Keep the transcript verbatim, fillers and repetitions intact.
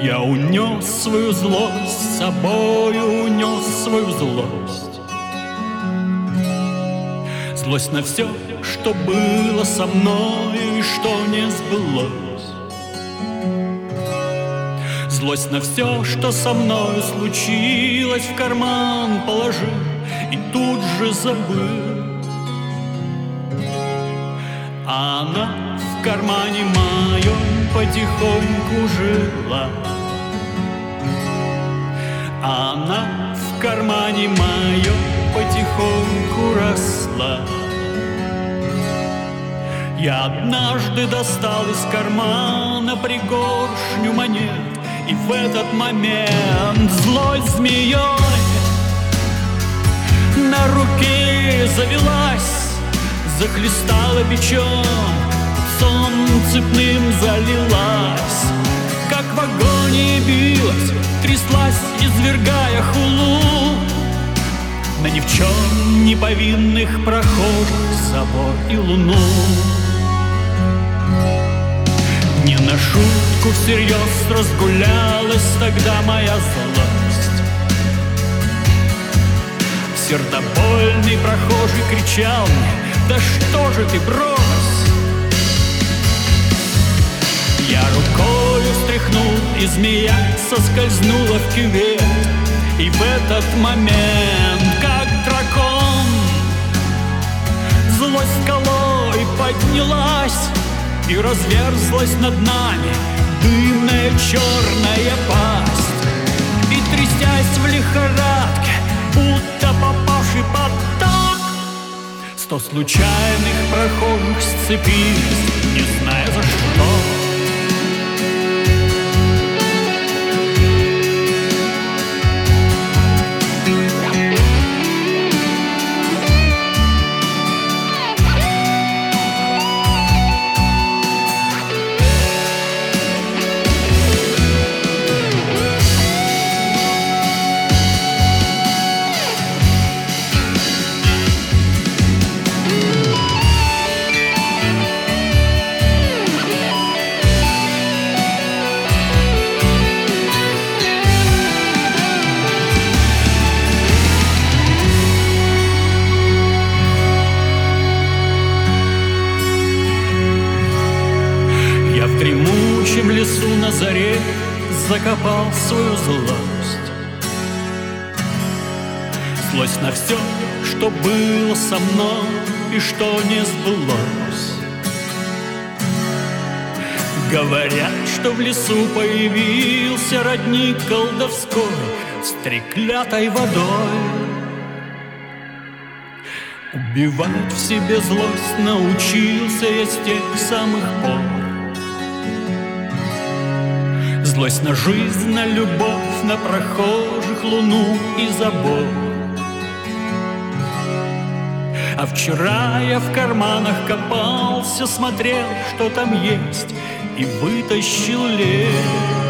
Я унес свою злость, с собою унес свою злость. Злость на все, что было со мной и что не сбылось. Злость на все, что со мною случилось, в карман положил и тут же забыл. А она в кармане моем потихоньку жила. Она в кармане моем потихоньку росла. Я однажды достал из кармана пригоршню монет, и в этот момент злость змеей на руке завелась, захлестала печен, сон цепным залилась, как в агонии билась, тряслась, извергая хулу на ни в чем не повинных прохожих, собор и луну. Не на шутку всерьез разгулялась тогда моя злость. Сердобольный прохожий кричал мне: да что же ты, брось! Я рукою встряхнул, и змея соскользнула в кювет. И в этот момент, как дракон, злость скалой поднялась и разверзлась над нами дымная черная пасть. И трясясь в лихорадке, будто попавший под ток, сто случайных прохожих сцепились, не зная за что. В дремучем лесу на заре закопал свою злость. Злость на все, что было со мной и что не сбылось. Говорят, что в лесу появился родник колдовской с треклятой водой. Убивать в себе злость научился я с тех самых пор. Злость на жизнь, на любовь, на прохожих, луну и забор. А вчера я в карманах копался, смотрел, что там есть, и вытащил лес.